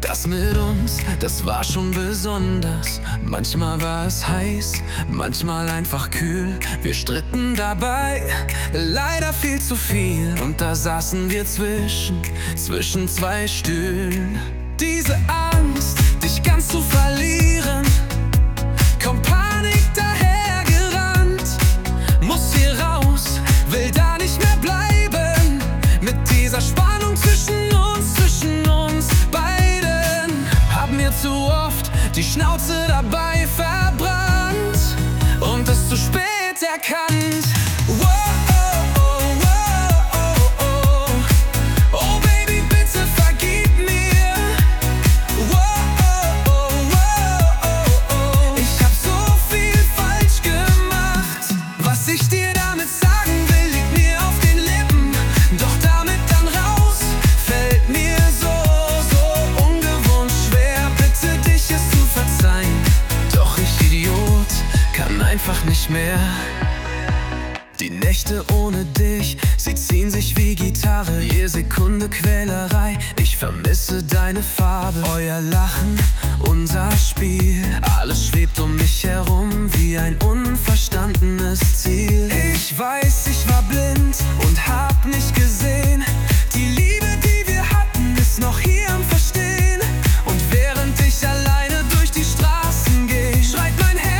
Das mit uns, das war schon besonders. Manchmal war es heiß, manchmal einfach kühl. Wir stritten dabei, leider viel zu viel. Und da saßen wir zwischen zwei Stühlen. Diese Angst, dich ganz zu verlieren, kommt Panik dahergerannt. Muss hier raus, will da nicht mehr bleiben. Mit dieser Spannung zwischen uns beiden. Hab mir zu oft die Schnauze dabei verbrannt und es zu spät erkannt. Einfach nicht mehr. Die Nächte ohne dich, sie ziehen sich wie Gitarre. Je Sekunde Quälerei, ich vermisse deine Farbe. Euer Lachen, unser Spiel, alles schwebt um mich herum wie ein unverstandenes Ziel. Ich weiß, ich war blind und hab nicht gesehen. Die Liebe, die wir hatten, ist noch hier am Verstehen. Und während ich alleine durch die Straßen gehe, schreit mein Herz: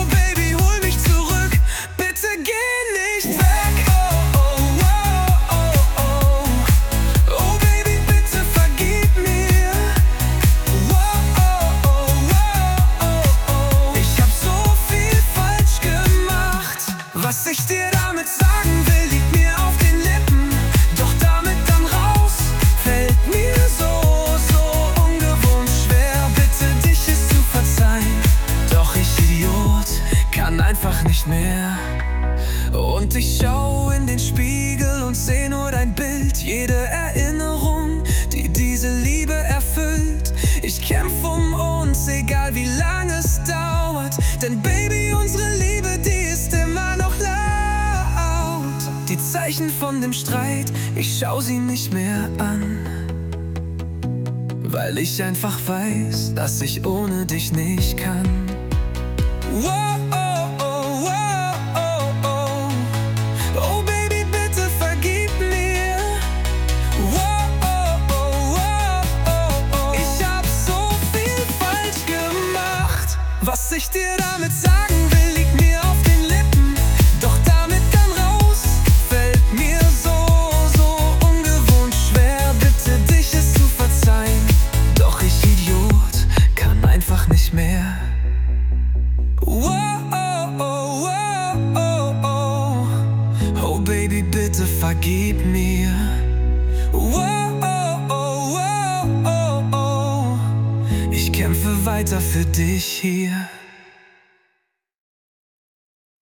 was ich dir damit sagen will, liegt mir auf den Lippen. Doch damit dann raus, fällt mir so ungewohnt schwer. Bitte dich es zu verzeihen, doch ich, Idiot, kann einfach nicht mehr. Und ich schau in den Spiegel und seh nur dein Bild. Jede Erinnerung, die diese Liebe erfüllt. Ich kämpf um uns, egal wie lange es dauert. Denn Baby, unsere Liebe, die ist immer noch laut. Die Zeichen von dem Streit, ich schau sie nicht mehr an, weil ich einfach weiß, dass ich ohne dich nicht kann. Oh Baby, bitte vergib mir. Ich hab so viel falsch gemacht. Was ich dir damit sagen will, liegt mir auf den Lippen. Doch damit dann raus, fällt mir so ungewohnt schwer. Bitte dich es zu verzeihen, doch ich, Idiot, kann einfach nicht mehr. Oh Baby, bitte vergib mir. Ich kämpfe weiter für dich hier.